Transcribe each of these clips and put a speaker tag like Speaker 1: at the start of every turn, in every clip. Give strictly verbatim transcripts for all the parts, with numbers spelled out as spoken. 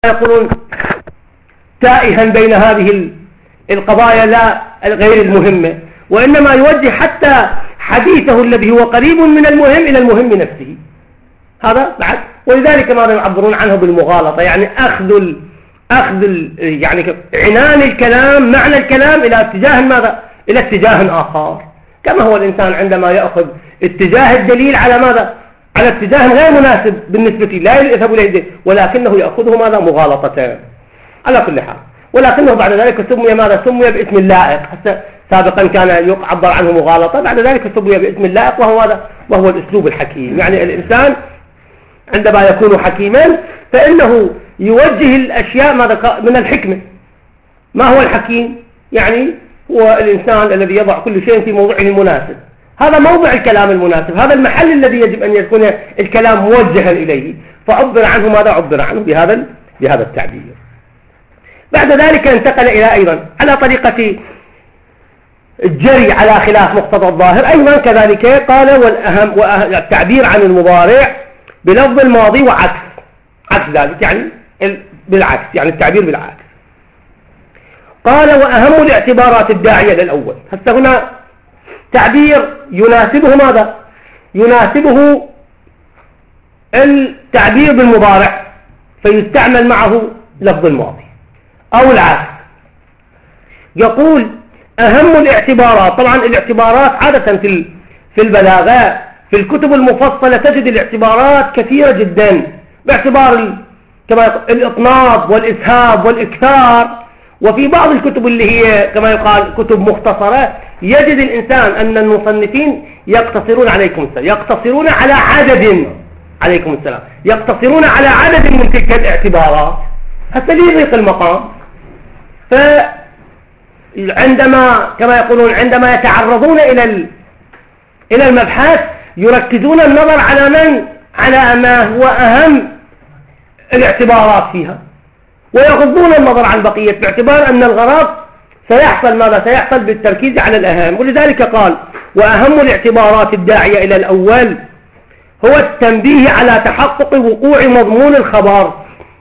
Speaker 1: يقولون تائها بين هذه القضايا لا غير المهمة، وإنما يوجه حتى حديثه الذي هو قريب من المهم إلى المهم نفسه. هذا بعد، ولذلك ماذا يعبرون عنه بالمغالطة، يعني أخذ ال أخذ ال يعني عنان الكلام، معنى الكلام إلى اتجاه ماذا؟ إلى اتجاه آخر، كما هو الإنسان عندما يأخذ اتجاه الدليل على ماذا؟ على اتجاه غير مناسب بالنسبة لا يذهب إليه الدليل، ولكنه يأخذه ماذا؟ مغالطة على كل حال. ولكنه بعد ذلك سمي ماذا؟ سمي باسم اللائق، حتى سابقا كان يعبر عنه مغالطة، بعد ذلك سمي باسم اللائق، وهو ماذا؟ وهو الأسلوب الحكيم. يعني الإنسان عندما يكون حكيما فإنه يوجه الأشياء ماذا؟ من الحكمة. ما هو الحكيم؟ يعني هو الإنسان الذي يضع كل شيء في موضعه المناسب. هذا موضع الكلام المناسب، هذا المحل الذي يجب أن يكون الكلام موجها إليه، فعبر عنه ماذا؟ عبر عنه بهذا بهذا التعبير. بعد ذلك انتقل إلى أيضا على طريقة الجري على خلاف مقتضى الظاهر، أيضا كذلك قال والأهم والتعبير عن المضارع بلفظ الماضي وعكس عكس ذلك، يعني بالعكس، يعني التعبير بالعكس. قال وأهم الاعتبارات الداعية للأول. حتى هنا تعبير يناسبه ماذا؟ يناسبه التعبير بالمضارع، فيستعمل معه لفظ الماضي أو العكس. يقول أهم الاعتبارات. طبعا الاعتبارات عادة في في البلاغة في الكتب المفصلة تجد الاعتبارات كثيرة جدا، باعتبار كما الإطناب والإسهاب والإكثار. وفي بعض الكتب اللي هي كما يقال كتب مختصرة يجد الإنسان أن المصنفين يقتصرون عليكم السلام يقتصرون على عدد عليكم السلام يقتصرون على عدد من تلك الاعتبارات حتى ليضيق المقام. فعندما كما يقولون عندما يتعرضون إلى إلى المبحث يركزون النظر على من على ما هو أهم الاعتبارات فيها، ويغضون النظر عن بقية، باعتبار أن الغرض سيحصل ماذا؟ سيحصل بالتركيز على الأهم. ولذلك قال وأهم الاعتبارات الداعية إلى الأول هو التنبيه على تحقق وقوع مضمون الخبر.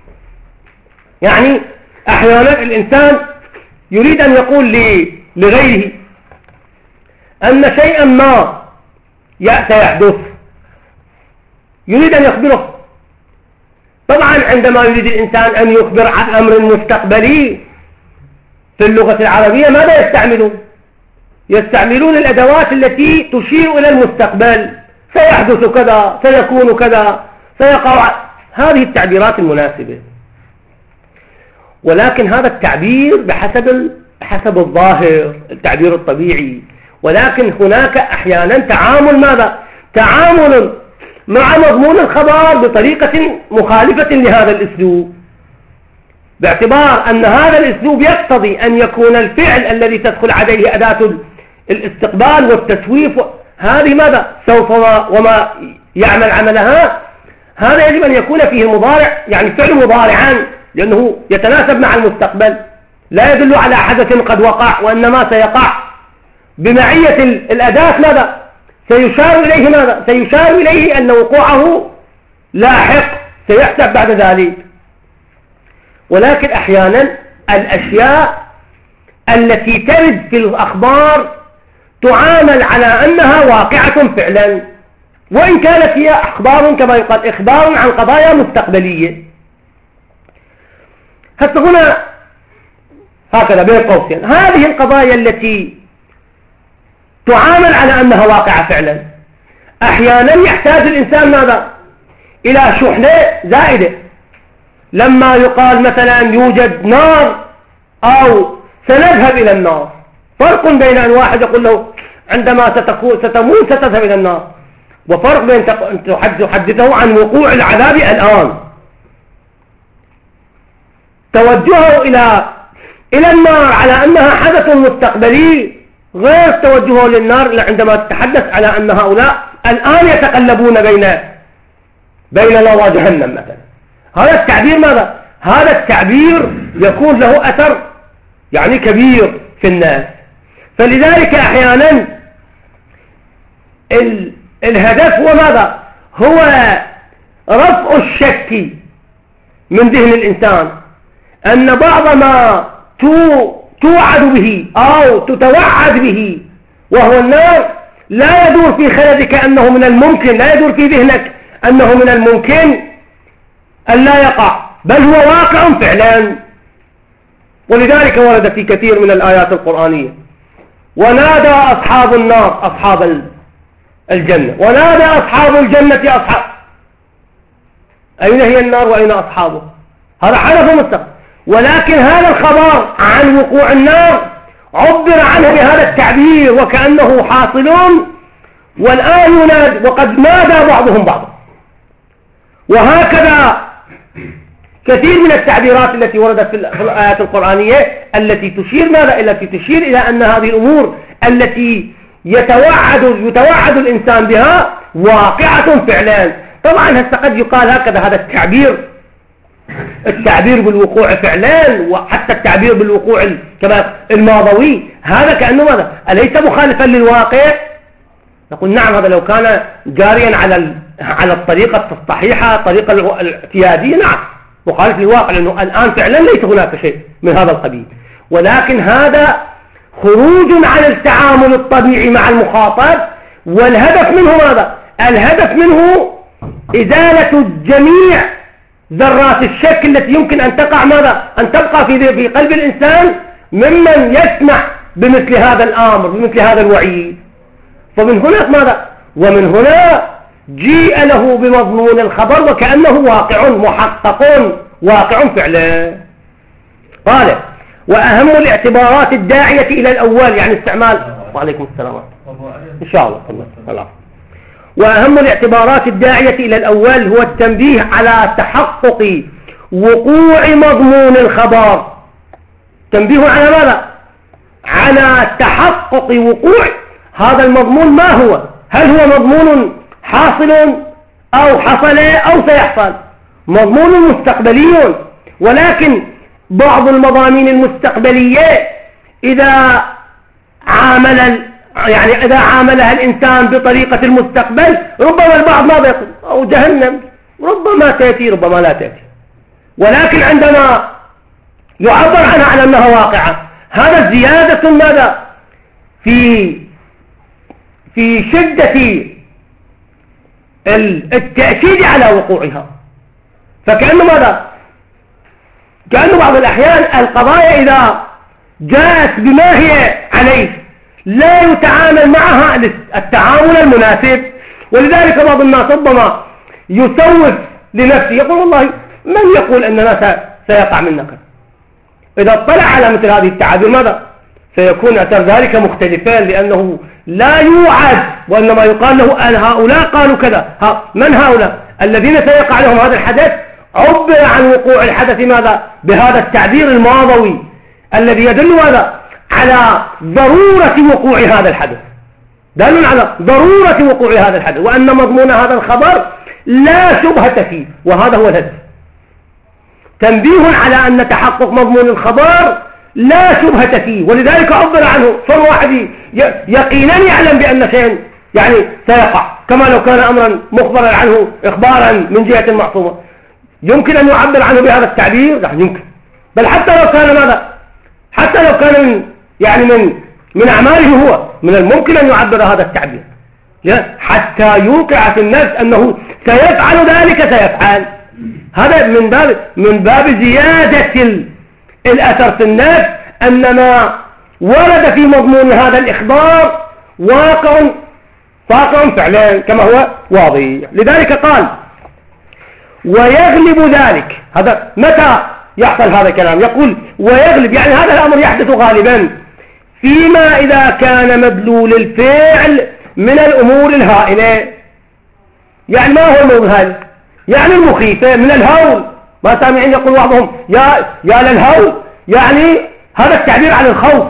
Speaker 1: يعني أحيانا الإنسان يريد أن يقول لغيره أن شيئا ما سيحدث، يريد أن يخبره. طبعا عندما يريد الإنسان أن يخبر عن أمر مستقبلي في اللغة العربية ماذا يستعملون؟ يستعملون الأدوات التي تشير إلى المستقبل، سيحدث كذا، سيكون كذا، سيقع، هذه التعبيرات المناسبة. ولكن هذا التعبير بحسب حسب الظاهر، التعبير الطبيعي. ولكن هناك أحيانا تعامل ماذا؟ تعامل مع مضمون الخبر بطريقة مخالفة لهذا الأسلوب، باعتبار أن هذا الأسلوب يقتضي أن يكون الفعل الذي تدخل عليه أداة الاستقبال والتسويف هذه ماذا؟ سوف وما يعمل عملها، هذا يجب أن يكون فيه المضارع، يعني فعل مضارعا، لأنه يتناسب مع المستقبل، لا يدل على حدث قد وقع وإنما سيقع. بمعية الأداة ماذا؟ سيشار إليه ماذا؟ سيشار إليه أن وقوعه لاحق، سيحدث بعد ذلك. ولكن أحيانا الأشياء التي ترد في الأخبار تعامل على أنها واقعة فعلا، وإن كانت هي أخبار كما يقال إخبار عن قضايا مستقبلية. حتى هنا هكذا بين قوسين هذه القضايا التي تعامل على أنها واقعة فعلا، أحيانا يحتاج الإنسان ماذا؟ إلى شحنة زائدة. لما يقال مثلا يوجد نار أو سنذهب إلى النار، فرق بين أن واحد يقول له عندما ستكون ستموت ستذهب إلى النار، وفرق بين تحدثه عن وقوع العذاب الآن. توجهه إلى إلى النار على أنها حدث مستقبلي غير توجهه للنار عندما تتحدث على أن هؤلاء الآن يتقلبون بين بين لظى جهنم مثلا. هذا التعبير ماذا؟ هذا التعبير يكون له أثر يعني كبير في الناس. فلذلك أحيانا ال... الهدف هو ماذا؟ هو رفع الشك من ذهن الإنسان أن بعض ما توعد به أو تتوعد به وهو النار لا يدور في خلدك أنه من الممكن، لا يدور في ذهنك أنه من الممكن أن لا يقع، بل هو واقع فعلا. ولذلك ورد في كثير من الآيات القرآنية: ونادى أصحاب النار أصحاب الجنة، ونادى أصحاب الجنة أصحاب. أين هي النار وأين أصحابه؟ هذا حدث مستقبل، ولكن هذا الخبر عن وقوع النار عبر عنه بهذا التعبير وكأنه حاصلون، والآن ينادى وقد نادى بعضهم بعضا. وهكذا كثير من التعبيرات التي وردت في الآيات القرآنية التي تشير ماذا؟ التي تشير إلى أن هذه الأمور التي يتوعد يتوعد الإنسان بها واقعة فعلا. طبعا هسه قد يقال هكذا هذا التعبير التعبير بالوقوع فعلا، وحتى التعبير بالوقوع كما الماضوي، هذا كأنه ماذا؟ أليس مخالفا للواقع؟ نقول نعم، هذا لو كان جاريا على على الطريقة الصحيحة الطريقة الاعتيادية نعم مخالف للواقع، لأنه الآن فعلا ليس هناك شيء من هذا القبيل. ولكن هذا خروج عن التعامل الطبيعي مع المخاطب، والهدف منه ماذا؟ الهدف منه إزالة جميع ذرات الشك التي يمكن أن تقع ماذا؟ أن تبقى في في قلب الإنسان ممن يسمع بمثل هذا الأمر بمثل هذا الوعيد. فمن هنا ماذا؟ ومن هنا جيء له بمضمون الخبر وكأنه واقع محقق واقع فعلا. قال: وأهم الاعتبارات الداعية إلى الأول، يعني استعمال. وعليكم السلام إن شاء الله. الله. وأهم الاعتبارات الداعية إلى الأول هو التنبيه على تحقق وقوع مضمون الخبر. تنبيه على ماذا؟ على تحقق وقوع هذا المضمون. ما هو؟ هل هو مضمون حاصل أو حصل أو سيحصل؟ مضمون مستقبلي، ولكن بعض المضامين المستقبلية إذا عامل يعني إذا عاملها الإنسان بطريقة المستقبل ربما البعض ماذا يقول؟ أو جهنم، ربما تأتي ربما لا تأتي. ولكن عندما يعبر عنها على أنها واقعة، هذا زيادة ماذا؟ في في شدة التأكيد على وقوعها. فكأنه ماذا؟ كأنه بعض الأحيان القضايا إذا جاءت بما هي عليه لا يتعامل معها التعامل المناسب. ولذلك بعض الناس ربما يسوف لنفسه، يقول والله من يقول أننا سيقع منا كذا. إذا اطلع على مثل هذه التعابير ماذا؟ سيكون أثر ذلك مختلفان، لأنه لا يوعد، وإنما يقال له أن هؤلاء قالوا كذا. ها من هؤلاء الذين سيقع لهم هذا الحدث؟ عبر عن وقوع الحدث ماذا؟ بهذا التعبير الماضوي الذي يدل ماذا؟ على ضرورة وقوع هذا الحدث، دل على ضرورة وقوع هذا الحدث، وأن مضمون هذا الخبر لا شبهة فيه. وهذا هو الهدف، تنبيه على أن تحقق مضمون الخبر لا شبهة فيه. ولذلك عبر عنه فالواحد يقينا يعلم بأن شيء يعني سيقع، كما لو كان أمرا مخبرا عنه إخبارا من جهة معصومة. يمكن أن يعبر عنه بهذا التعبير؟ لا يمكن. بل حتى لو كان ماذا؟ حتى لو كان من يعني من من أعماله هو من الممكن أن يعبر هذا التعبير حتى يوقع في النفس أنه سيفعل ذلك سيفعل. هذا من باب من باب زيادة الأثر في النفس أن ما ورد في مضمون هذا الإخبار واقع واقع فعلا كما هو واضح. لذلك قال: ويغلب ذلك. هذا متى يحصل هذا الكلام؟ يقول ويغلب، يعني هذا الأمر يحدث غالبا فيما إذا كان مدلول الفعل من الأمور الهائلة. يعني ما هو الأمور الهائلة؟ يعني المخيفة من الهول. ما سامعين يقول بعضهم يا يا للهول، يعني هذا التعبير عن الخوف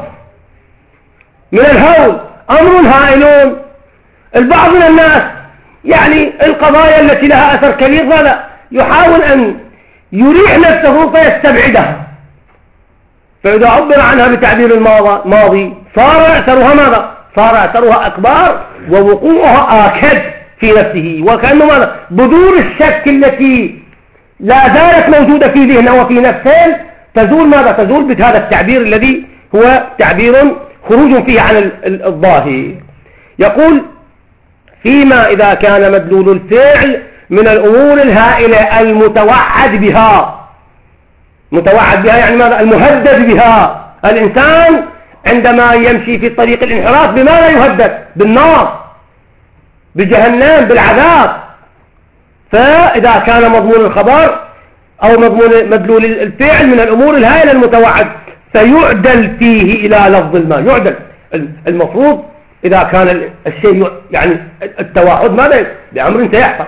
Speaker 1: من الهول، أمر هائل. البعض من الناس يعني القضايا التي لها أثر كبير ماذا؟ يحاول أن يريح نفسه فيستبعدها، فإذا عبر عنها بتعبير الماضي صار أثرها ماذا؟ صار أثرها أكبر ووقوعها آكد في نفسه، وكأنه ماذا؟ بذور الشك التي لا زالت موجودة في ذهنه وفي نفسه، تزول ماذا؟ تزول بهذا التعبير الذي هو تعبير خروج فيه عن الظاهر. يقول فيما إذا كان مدلول الفعل من الأمور الهائلة المتوعد بها، متوعد بها يعني ماذا؟ المهدد بها. الإنسان عندما يمشي في طريق الانحراف بماذا يهدد؟ بالنار، بجهنم، بالعذاب. فإذا كان مضمون الخبر أو مضمون مدلول الفعل من الأمور الهائلة المتوعد فيعدل فيه إلى لفظ الماء. يعدل، المفروض إذا كان الشيء يعني التوعد ماذا؟ بأمر سيحصل،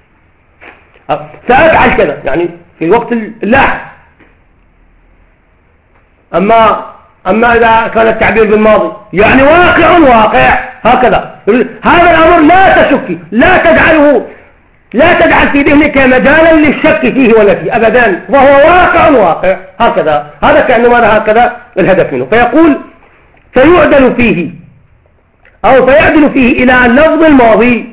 Speaker 1: سأفعل كذا يعني في الوقت اللاحق. أما أما إذا كان التعبير بالماضي يعني واقع واقع هكذا، هذا الأمر لا تشك، لا تجعله لا تجعل في ذهنك مجالا للشك فيه ولا فيه أبدا، وهو واقع واقع هكذا. هذا كأنه ماذا؟ هكذا الهدف منه. فيقول فيعدل فيه أو فيعدل فيه إلى اللفظ الماضي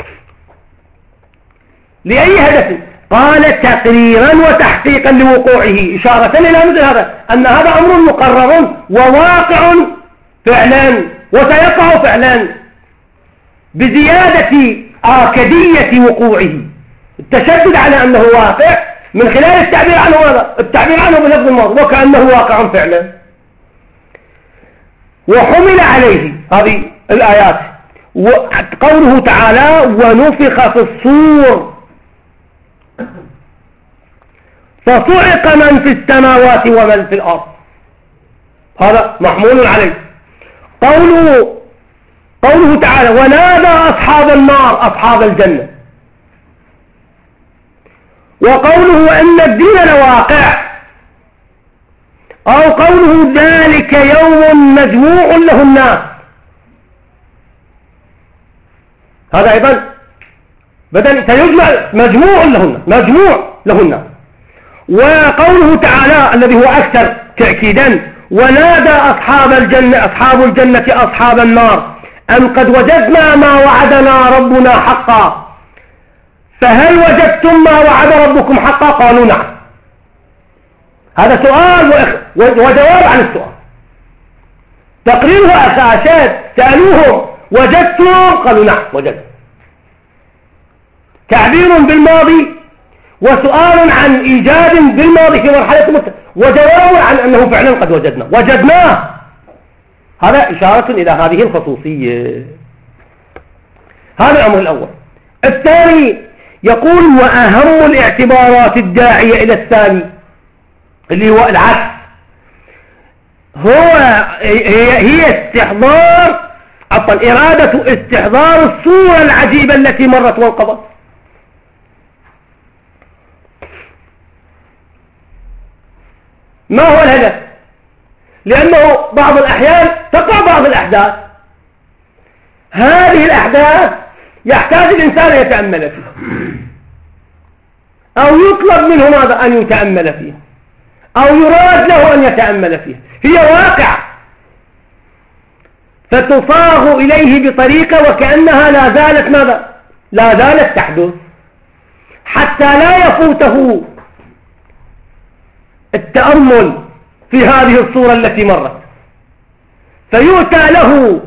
Speaker 1: لأي هدف؟ قال تقريرا وتحقيقا لوقوعه، إشارة إلى مثل هذا، أن هذا أمر مقرر وواقع فعلا وسيقع فعلا بزيادة آكدية وقوعه. التشدد على أنه واقع من خلال التعبير عنه ماذا؟ التعبير عنه بلفظ الماضي وكأنه واقع فعلا. وحمل عليه هذه الآيات قوله تعالى ونفخ في الصور فصعق من في السماوات ومن في الأرض، هذا محمول عليه. قوله قوله تعالى ونادى أصحاب النار أصحاب الجنة، وقوله أن الدين لواقع، أو قوله ذلك يوم مجموع له الناس، هذا أيضا بدل سيجمع مجموع له الناس، مجموع له الناس. وقوله تعالى الذي هو أكثر تأكيدا ونادى أصحاب الجنة أصحاب الجنة أصحاب النار أن قد وجدنا ما وعدنا ربنا حقا فهل وجدتم ما وعد ربكم حقا؟ قالوا نعم. هذا سؤال وجواب عن السؤال، تقريره أساسات. سألوهم وجدتم؟ قالوا نعم وجدت. تعبير بالماضي وسؤال عن إيجاد بالماضي في مرحلة مت... وجواب عن أنه فعلا قد وجدنا وجدناه. هذا إشارة إلى هذه الخصوصية. هذا الأمر الأول. الثاني يقول وأهم الاعتبارات الداعية إلى الثاني اللي هو العكس، هو هي, هي استحضار عفوا إرادة استحضار الصورة العجيبة التي مرت وانقضت. ما هو الهدف؟ لأنه بعض الأحيان تقع بعض الأحداث، هذه الأحداث يحتاج الإنسان أن يتأمل فيها أو يطلب منه ماذا؟ أن يتأمل فيها أو يراد له أن يتأمل فيها. هي واقع فتصاغ إليه بطريقة وكأنها لا زالت ماذا؟ لا زالت تحدث، حتى لا يفوته التأمل في هذه الصورة التي مرت، فيؤتى له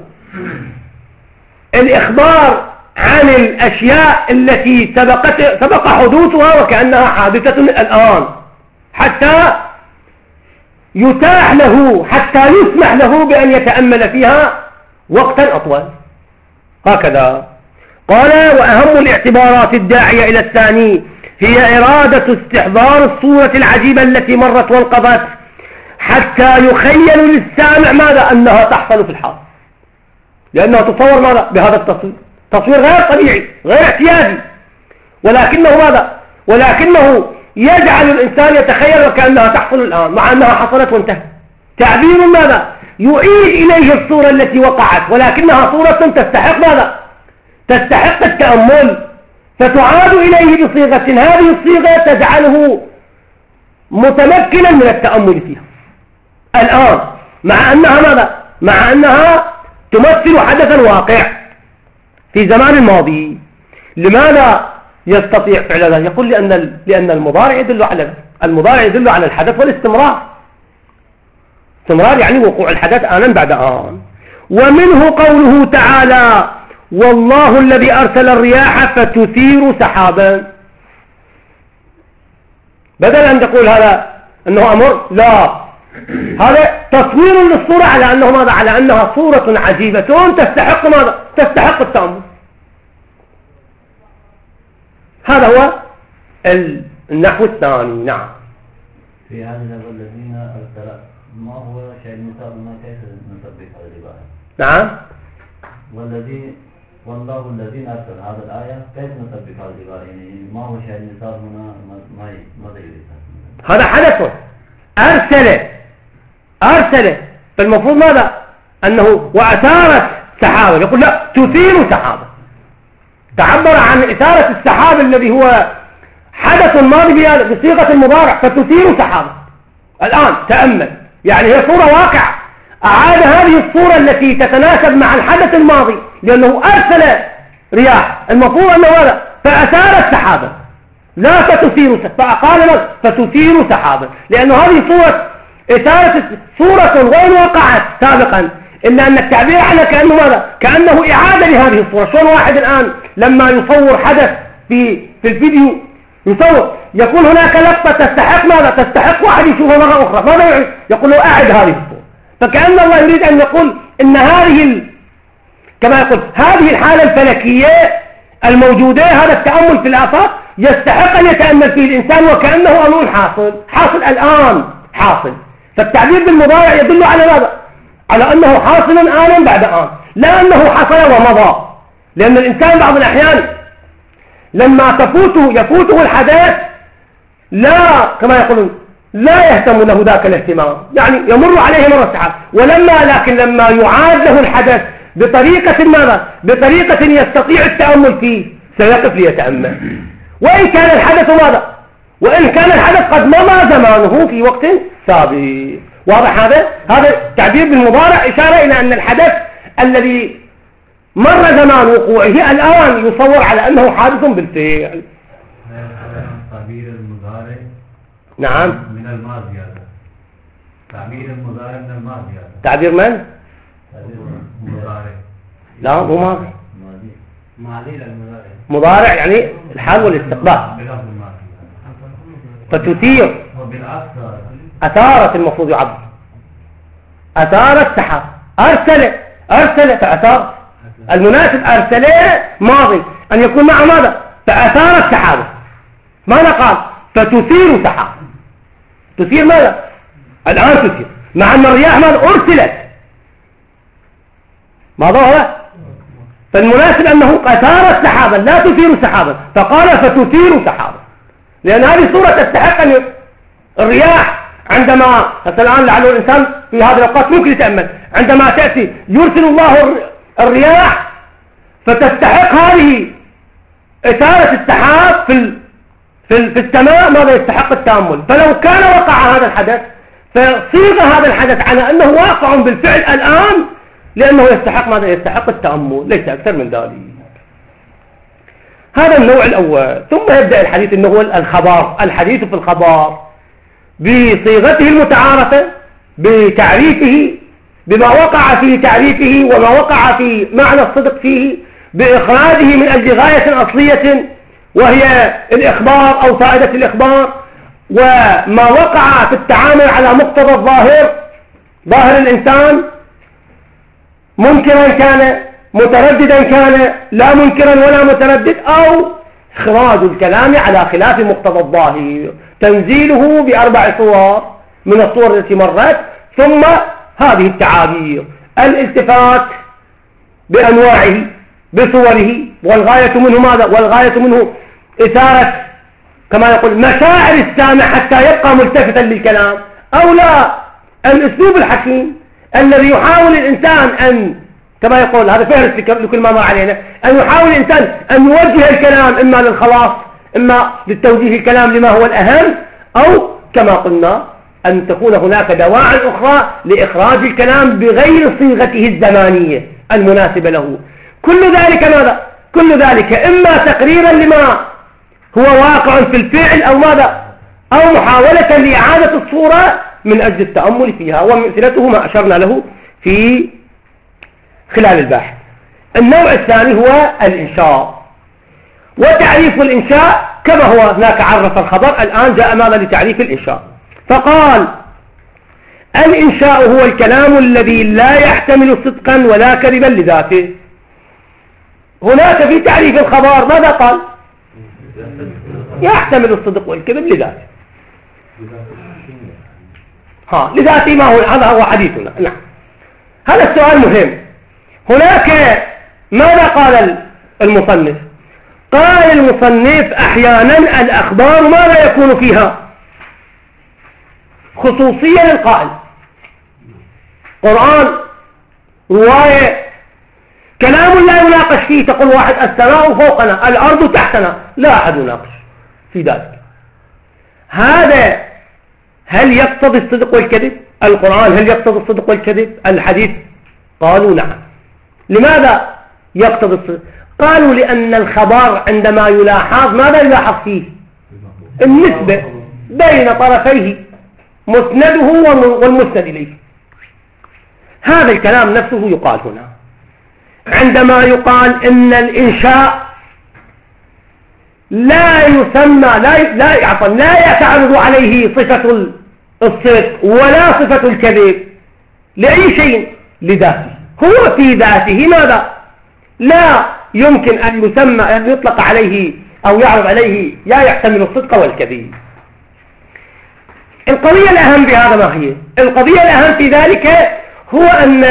Speaker 1: الإخبار عن الأشياء التي سبقت سبق حدوثها وكأنها حادثة الآن، حتى يتاح له حتى يسمح له بأن يتأمل فيها وقتا أطول. هكذا قال وأهم الاعتبارات الداعية إلى الثاني هي إرادة استحضار الصورة العجيبة التي مرت وانقضت حتى يخيل للسامع ماذا؟ أنها تحصل في الحال، لأنها تصور ماذا؟ بهذا التصوير، تصوير غير طبيعي غير اعتيادي، ولكنه ماذا؟ ولكنه يجعل الإنسان يتخيل وكأنها تحصل الآن مع أنها حصلت وانتهت. تعبير ماذا؟ يعيد إليه الصورة التي وقعت، ولكنها صورة تستحق ماذا؟ تستحق التأمل، فتعاد إليه بصيغة، هذه الصيغة تجعله متمكنا من التأمل فيها الآن، مع أنها ماذا؟ مع أنها تمثل حدثا واقع في زمان الماضي. لماذا؟ يستطيع فعل ذلك؟ يقول لأن لأن المضارع يدل على المضارع يدل على الحدث والاستمرار. استمرار يعني وقوع الحدث آنا بعد آن. ومنه قوله تعالى والله الذي أرسل الرياح فتثير سحابا. بدل أن تقول هذا أنه أمر، لا، هذا تصوير للصورة على أنه ماذا؟ على أنها صورة عجيبة تستحق ماذا؟ تستحق التأمل. هذا هو النحو الثاني. نعم.
Speaker 2: في هذا والذين أرسل ما هو شيء مثال ما كيف نطبق هذه الآية؟
Speaker 1: نعم.
Speaker 2: والذي والله الذين أرسل هذا الآية كيف نطبق هذه الآية؟ يعني ما هو شيء مثال هنا ما ماذا يريد؟
Speaker 1: هذا حدث أرسل أرسل فالمفروض ماذا؟ أنه وأثارت سحابة، يقول لا تثير سحابة. تعبر عن إثارة السحاب الذي هو حدث ماضي بصيغة المضارع، فتثير سحابة. الآن تأمل، يعني هي صورة واقع، أعاد هذه الصورة التي تتناسب مع الحدث الماضي، لأنه أرسل رياح، المفروض أنه هذا فأثارت سحابة لا فتثير، فقال فتثير سحابة، لأنه هذه صورة إثارة صورة وين وقعت سابقا، إلا أن التعبير عنها كأنه ماذا؟ كأنه إعادة لهذه الصورة. شلون واحد الآن لما يصور حدث في في الفيديو يصور، يكون هناك لقطة تستحق ماذا؟ تستحق واحد يشوفها مرة أخرى، ماذا يعيد؟ يقول له أعد هذه الصورة. فكأن الله يريد أن يقول إن هذه ال... كما يقول هذه الحالة الفلكية الموجودة، هذا التأمل في الآفاق يستحق أن يتأمل فيه الإنسان وكأنه أمر حاصل حاصل الآن حاصل. فالتعبير بالمضارع يدل على ماذا؟ على أنه حاصل آنا بعد آن، لا أنه حصل ومضى. لأن الإنسان بعض الأحيان لما تفوته يفوته الحدث لا كما يقولون لا يهتم له ذاك الاهتمام، يعني يمر عليه مرة ساعات، ولما لكن لما يعاد له الحدث بطريقة ماذا؟ بطريقة يستطيع التأمل فيه سيقف ليتأمل، وإن كان الحدث ماذا؟ وإن كان الحدث قد مضى زمانه في وقت سابق. واضح هذا؟ هذا تعبير بالمضارع إشارة إلى أن الحدث الذي مر زمان وقوعه الآن يصور على أنه حادث بالفعل.
Speaker 2: تعبير المضارع
Speaker 1: نعم
Speaker 2: من الماضي هذا. تعبير المضارع من الماضي هذا.
Speaker 1: تعبير من؟
Speaker 2: تعبير المضارع.
Speaker 1: لا مو ماضي.
Speaker 2: ماضي للمضارع.
Speaker 1: مضارع يعني الحال والاستقبال. فتثير.
Speaker 2: وبالعكس
Speaker 1: أثارت المفروض يعبر. أثارت سحاب. أرسل أرسل فأثار. المناسب أرسل ماضي أن يكون مع ماذا؟ فأثارت سحابه. ماذا قال؟ فتثير سحاب. تثير ماذا؟ الآن تثير، مع أن الرياح ماذا؟ أرسلت. ماذا هذا؟ فالمناسب أنه أثارت سحابا لا تثير سحابا، فقال فتثير سحابا، لأن هذه صورة تستحق أن الرياح عندما الآن لعله الإنسان في هذا الوقت ممكن يتأمل، عندما تأتي يرسل الله الرياح فتستحق هذه إثارة السحاب في في في السماء ماذا؟ يستحق التأمل. فلو كان وقع هذا الحدث فصيغ هذا الحدث على أنه واقع بالفعل الآن، لأنه يستحق ماذا؟ يستحق التأمل، ليس أكثر من ذلك. هذا النوع الأول. ثم يبدأ الحديث أنه هو الخبر، الحديث في الخبر بصيغته المتعارفة، بتعريفه، بما وقع في تعريفه وما وقع في معنى الصدق فيه، بإخراجه من أجل غاية أصلية وهي الإخبار أو فائدة الإخبار، وما وقع في التعامل على مقتضى الظاهر، ظاهر الإنسان، منكرا كان مترددا كان لا منكرا ولا متردد، أو إخراج الكلام على خلاف مقتضى الظاهر، تنزيله بأربع صور من الصور التي مرت، ثم هذه التعابير، الالتفات بأنواعه بصوره، والغاية منه ماذا؟ والغاية منه إثارة كما يقول مشاعر السامع حتى يبقى ملتفتا للكلام، أو لا الأسلوب الحكيم الذي يحاول الإنسان أن كما يقول هذا فهرس لكل ما مر علينا، أن يحاول الإنسان أن يوجه الكلام إما للخلاص إما للتوجيه الكلام لما هو الأهم، أو كما قلنا أن تكون هناك دواعي أخرى لإخراج الكلام بغير صيغته الزمانية المناسبة له. كل ذلك ماذا؟ كل ذلك إما تقريرا لما هو واقع في الفعل أو ماذا، أو محاولة لإعادة الصورة من أجل التأمل فيها، ومثلته ما أشرنا له في خلال البحث. النوع الثاني هو الإنشاء، وتعريف الإنشاء كما هو هناك عرف الخبر، الآن جاء ماذا لتعريف الإنشاء، فقال الإنشاء هو الكلام الذي لا يحتمل صدقا ولا كذبا لذاته. هناك في تعريف الخبر ماذا قال؟ يحتمل الصدق والكذب لذاته. ها لذاته ما هو، هذا هو حديثنا. نعم هذا السؤال مهم. هناك ماذا قال المصنف؟ قال المصنف أحيانا الأخبار ماذا يكون فيها خصوصية للقائل، قرآن، رواية، كلام لا يناقش فيه، تقول واحد السماء فوقنا الأرض تحتنا، لا أحد يناقش في ذلك. هذا هل يقتضي الصدق والكذب؟ القرآن هل يقتضي الصدق والكذب؟ الحديث قالوا نعم. لماذا يقتضي الصدق؟ قالوا لأن الخبر عندما يلاحظ ماذا يلاحظ فيه؟ النسبة بين طرفيه، مسنده والمسند إليه. هذا الكلام نفسه يقال هنا عندما يقال إن الإنشاء لا يسمى لا لا عفوا لا يتعرض عليه صفة الصدق ولا صفة الكذب لأي شيء لذاته، هو في ذاته ماذا لا يمكن أن يسمى أن يطلق عليه أو يعرض عليه لا يحتمل الصدق والكذب. القضية الأهم في هذا ما هي؟ القضية الأهم في ذلك هو أن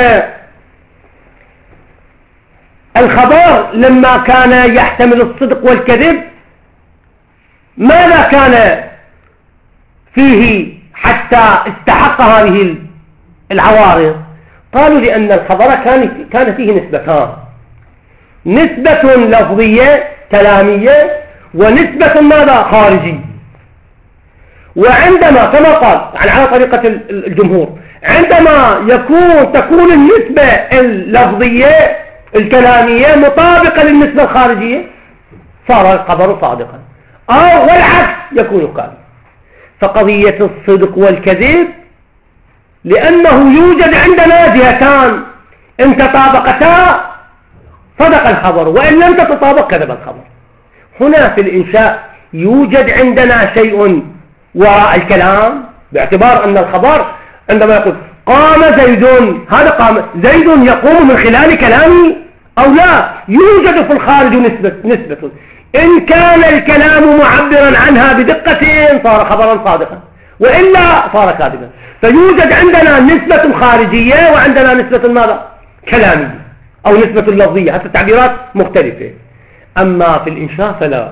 Speaker 1: الخبر لما كان يحتمل الصدق والكذب ماذا كان فيه حتى استحق هذه العوارض؟ قالوا لأن الخبر كان كان فيه نسبتان، نسبة لفظية كلامية ونسبة ماذا خارجية. وعندما كما قال يعني على طريقة الجمهور عندما يكون تكون النسبة اللفظية الكلامية مطابقة للنسبة الخارجية صار الخبر صادقا، أو والعكس يكون كاذبا. فقضية الصدق والكذب لأنه يوجد عندنا جهتان، إن تطابقتا صدق الخبر وإن لم تتطابق كذب الخبر. هنا في الإنشاء يوجد عندنا شيء وراء الكلام، باعتبار أن الخبر عندما يقول قام زيد، هذا قام زيد يقوم من خلال كلامه أو لا، يوجد في الخارج نسبة, نسبة إن كان الكلام معبرا عنها بدقة صار خبرا صادقا، وإلا صار كاذبا. فيوجد عندنا نسبة خارجية وعندنا نسبة ماذا كلامية أو نسبة لفظية، حتى التعبيرات مختلفة. أما في الإنشاء فلا،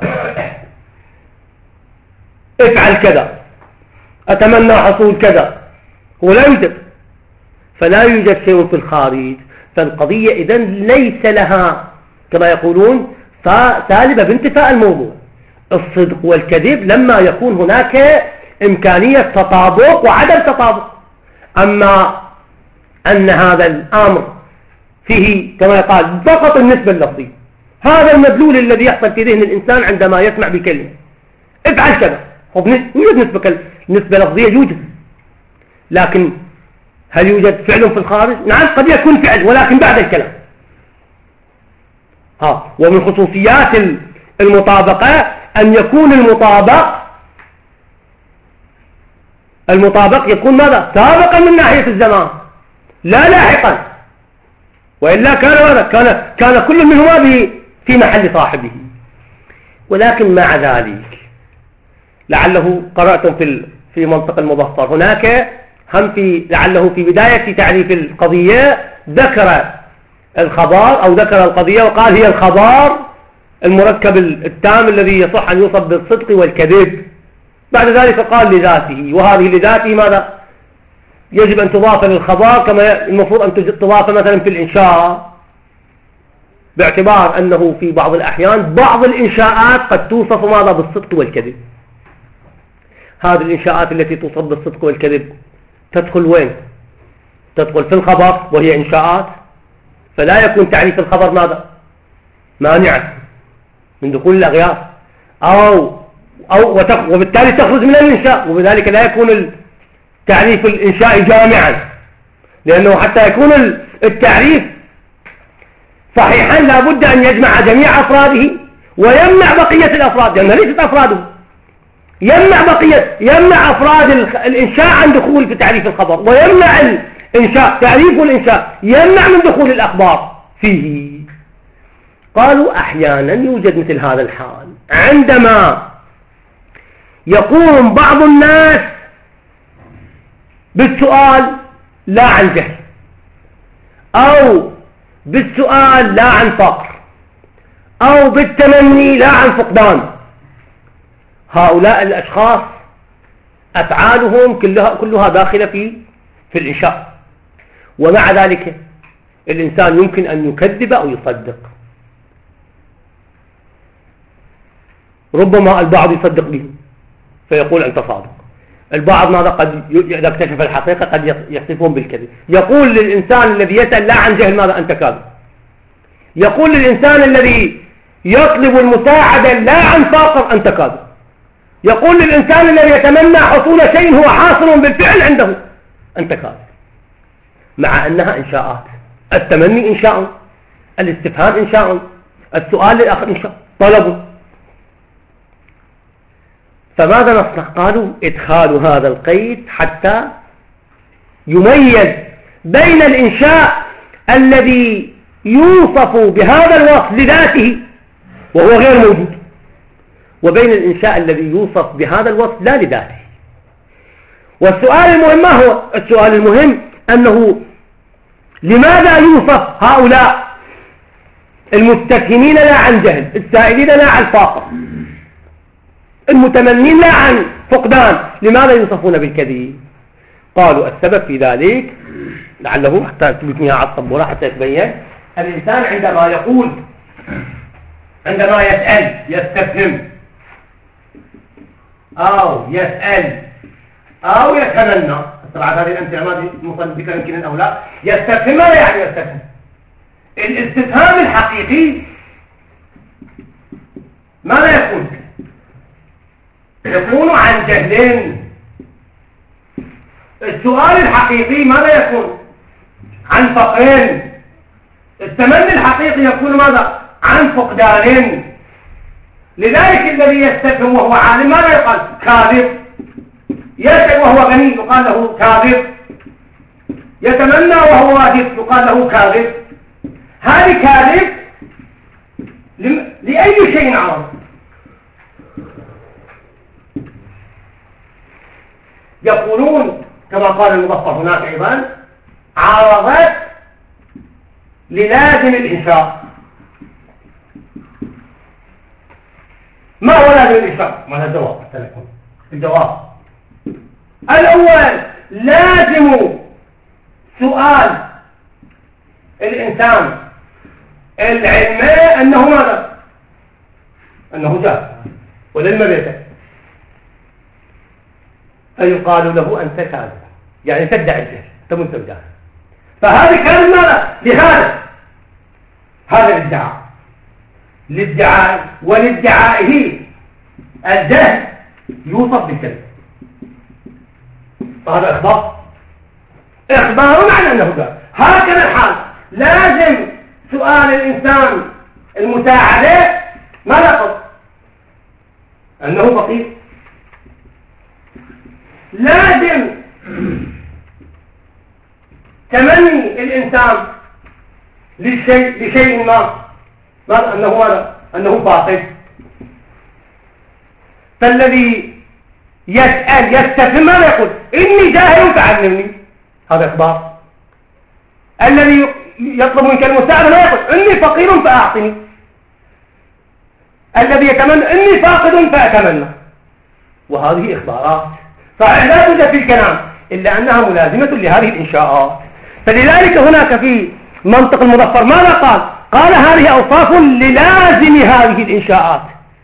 Speaker 1: افعل كذا، أتمنى حصول كذا، هو لا يوجد، فلا يوجد شيء في الخارج. فالقضية إذن ليس لها كما يقولون سالبة بانتفاء الموضوع. الصدق والكذب لما يكون هناك إمكانية تطابق وعدم تطابق. أما أن هذا الأمر فيه كما يقال فقط النسبة اللفظية، هذا المدلول الذي يحصل في ذهن الإنسان عندما يسمع بكلمة افعل كذا، يوجد نسبة نسبة لفظية يوجد، لكن هل يوجد فعل في الخارج؟ نعم قد يكون فعل ولكن بعد الكلام. ها ومن خصوصيات المطابقة أن يكون المطابق المطابق يكون ماذا سابقا من ناحية الزمان لا لاحقا، وإلا كان ماذا كان كان كل منهما في محل صاحبه. ولكن مع ذلك لعله قرأتم في في منطق المظفر هناك هم في لعله في بداية تعريف القضية ذكر الخبر أو ذكر القضية وقال هي الخبر المركب التام الذي يصح أن يوصف بالصدق والكذب. بعد ذلك قال لذاته، وهذه لذاته ماذا يجب أن تضاف للخبر كما المفروض أن تضاف مثلا في الإنشاء، باعتبار أنه في بعض الأحيان بعض الإنشاءات قد توصف ماذا بالصدق والكذب. هذه الإنشاءات التي توصف بالصدق والكذب تدخل وين؟ تدخل في الخبر وهي إنشاءات، فلا يكون تعريف الخبر ماذا مانعا من دخول الأغيار. أو أو وبالتالي تخرج من الإنشاء، وبذلك لا يكون التعريف الإنشائي جامعا، لأنه حتى يكون التعريف صحيحا لا بد أن يجمع جميع أفراده ويمنع بقية الأفراد، لأنها ليست أفراده، يمنع بقية يمنع أفراد الإنشاء عن دخول في تعريف الخبر، ويمنع الإنشاء تعريف الإنشاء يمنع من دخول الأخبار فيه. قالوا أحيانا يوجد مثل هذا الحال عندما يقوم بعض الناس بالسؤال لا عن جهل، أو بالسؤال لا عن فقر، أو بالتمني لا عن فقدان. هؤلاء الأشخاص أفعالهم كلها, كلها داخلة في في الإنشاء، ومع ذلك الإنسان يمكن أن يكذب أو يصدق. ربما البعض يصدق به فيقول أنت صادق، البعض ماذا قد إذا اكتشف الحقيقة قد يصفون بالكذب. يقول للإنسان الذي يسأل لا عن جهل ماذا أنت كاذب، يقول للإنسان الذي يطلب المساعدة لا عن فاقر أنت كاذب، يقول للإنسان الذي يتمنى حصول شيء هو حاصل بالفعل عنده أنت كاذب، مع أنها إنشاءات. التمني إنشاء، الاستفهام إنشاء، السؤال للآخر إنشاء، طلب. فماذا نصنع؟ قالوا إدخال هذا القيد حتى يميز بين الإنشاء الذي يوصف بهذا الوصف لذاته وهو غير موجود، وبين الإنشاء الذي يوصف بهذا الوصف لا لذاته. والسؤال المهم ما هو؟ السؤال المهم أنه لماذا يوصف هؤلاء المستفهمين لا عن جهل، السائلين لا عن فاقر، المتمنين لا عن فقدان، لماذا يوصفون بالكذب؟ قالوا السبب في ذلك لعله حتى تبنيها على الطبورة حتى يتبين. الإنسان عندما يقول عندما يسأل يستفهم أو يسأل أو يتمنى، طبعا هذه الأمثلة ما مصنف ذكر يمكن أو لا. يستفهم ماذا يعني يستفهم؟ الاستفهام الحقيقي ماذا يكون؟ يكون عن جهل. السؤال الحقيقي ماذا يكون؟ عن فقر. التمني الحقيقي يكون ماذا؟ عن فقدان. لذلك الذي يستفهم وهو عالم ماذا يقال؟ كاذب. يسأل وهو غني يقال له كاذب. يتمنى وهو واجب يقال له كاذب. هذه كاذب لأي شيء عرض. يقولون كما قال المظفر هناك أيضا عارضت للازم الإنشاء. ما هو لازم الإنشاء؟ ما هو الجواب؟ الجواب الأول لازم سؤال الإنسان العلم أنه ماذا؟ أنه جاهل والعلم بيته، فيقال له أنت كاذب، يعني تدعي الجهل، أنت منتج جاهل. فهذه كانت ماذا؟ لهذا هذا الادعاء للادعاء ولادعائه الجهل يوصف بالكذب، فهذا إخبار إخبار عن أنه جاهل. هكذا الحال لازم سؤال الإنسان المساعدة ماذا قصد؟ أنه فقير. لازم تمني الإنسان لشيء لشيء ما ماذا؟ أنه ماذا؟ أنه باطل. فالذي يسأل يستفهم ماذا يقول؟ إني جاهل فعلمني، هذا إخبار. الذي يطلب منك المساعدة لا يقول إني فقير فأعطني. الذي يتمنى إني فاقد فأتمنى، وهذه إخبارات. فلا توجد في الكلام إلا أنها ملازمة لهذه الإنشاءات. فلذلك هناك في منطق المظفر ماذا قال؟ قال هذه أوصاف للازم هذه الإنشاءات،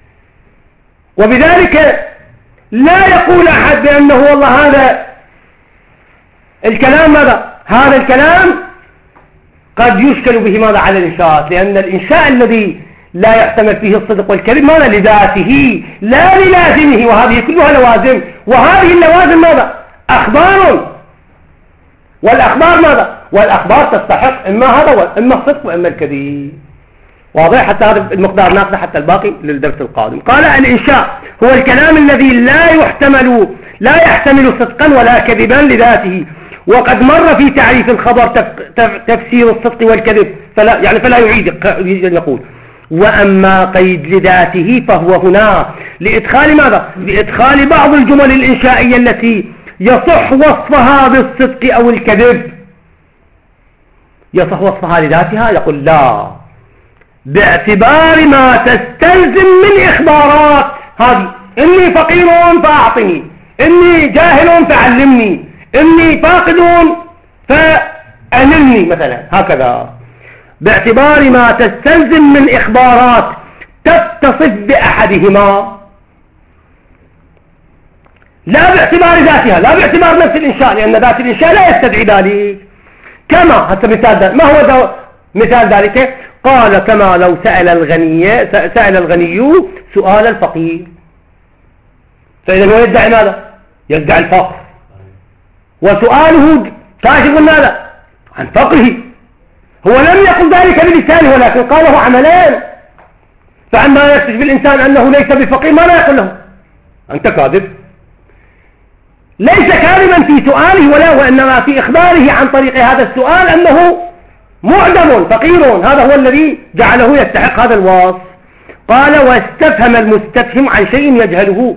Speaker 1: وبذلك لا يقول أحد بأنه والله هذا الكلام ماذا؟ هذا الكلام قد يشكل به ماذا على الإنشاءات، لأن الإنشاء الذي لا يحتمل فيه الصدق والكذب ماذا؟ لذاته لا للازمه، وهذه كلها لوازم، وهذه اللوازم ماذا؟ أخبار، والأخبار ماذا؟ والأخبار تستحق إما هذا إما الصدق وإما الكذب. واضح؟ حتى هذا المقدار ناخذه حتى الباقي للدرس القادم. قال الإنشاء هو الكلام الذي لا يحتمل لا يحتمل صدقا ولا كذبا لذاته، وقد مر في تعريف الخبر تفسير الصدق والكذب، فلا يعني فلا يعيد أن يقول. وأما قيد لذاته فهو هنا لإدخال ماذا؟ لإدخال بعض الجمل الإنشائية التي يصح وصفها بالصدق أو الكذب. يصح وصفها لذاتها؟ يقول لا، باعتبار ما تستلزم من إخبارات هذه. إني فقير فأعطني، إني جاهل فعلمني، إني فاقد فأهلني مثلا، هكذا. باعتبار ما تستلزم من إخبارات تتصف بأحدهما، لا باعتبار ذاتها، لا باعتبار نفس الإنشاء، لأن ذات الإنشاء لا يستدعي ذلك. كما حتى مثال ذلك، ما هو مثال ذلك؟ قال كما لو سأل الغني سأل الغني سؤال الفقير، فإذا هو يدعي ماذا؟ يدعي الفقر، وسؤاله كاشف ماذا؟ عن فقره. هو لم يقل ذلك بلسانه ولكن قاله عملان، فعندما يكتشف الإنسان أنه ليس بفقير ما لا يقول له أنت كاذب. ليس كاذبا في سؤاله ولا، وإنما في إخباره عن طريق هذا السؤال أنه معدم فقير، هذا هو الذي جعله يستحق هذا الوصف. قال واستفهم المستفهم عن شيء يجهله.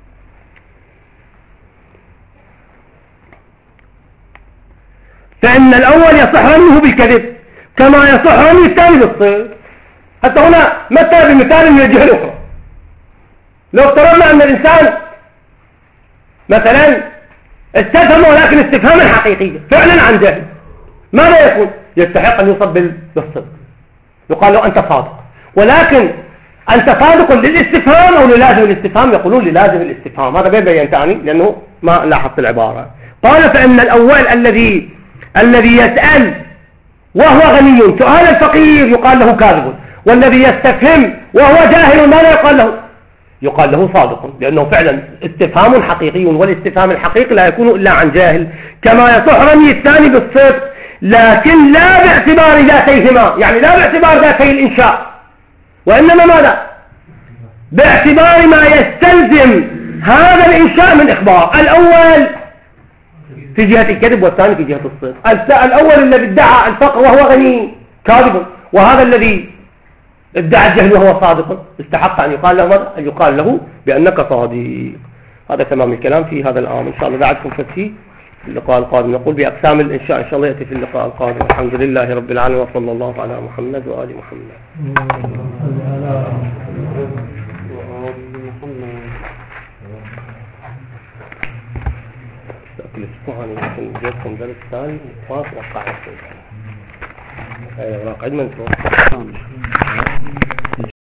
Speaker 1: فإن الأول يصح رميه بالكذب كما يصح رمي الثاني بالصدق. حتى هنا مثل بمثال يجهل أخرى. لو افترضنا أن الإنسان مثلا استفهم ولكن استفهاما حقيقيا فعلا عن جهل، ماذا يكون؟ يستحق أن يصب بالصدق، يقال له أنت صادق. ولكن أنت صادق للاستفهام أو للازم الاستفهام؟ يقولون للازم الاستفهام. هذا بين بينتاني لأنه ما لاحظت العبارة. قال فإن الأول الذي الذي يسأل وهو غني سؤال الفقير يقال له كاذب، والذي يستفهم وهو جاهل ماذا يقال له؟ يقال له صادق، لأنه فعلا استفهام حقيقي، والاستفهام الحقيقي لا يكون إلا عن جاهل. كما يصح رمي الثاني بالصدق، لكن لا باعتبار ذاتيهما، يعني لا باعتبار ذاتي الإنشاء، وإنما ماذا؟ باعتبار ما يستلزم هذا الإنشاء من إخبار. الأول في جهة الكذب والثاني في جهة الصدق. الأول الذي ادعى الفقر وهو غني كاذب، وهذا الذي ادعى الجهل وهو صادق استحق أن يقال له ماذا؟ أن يقال له بأنك صادق. هذا تمام الكلام في هذا الآن. إن شاء الله بعدكم فتي في اللقاء القادم نقول بأقسام الإنشاء، إن شاء الله يأتي في اللقاء القادم. الحمد لله رب العالمين، وصلى الله على محمد وآل محمد. الاسبوع انا ممكن جايبكم درس ثاني خلاص وقعت ايوه قاعد من فوق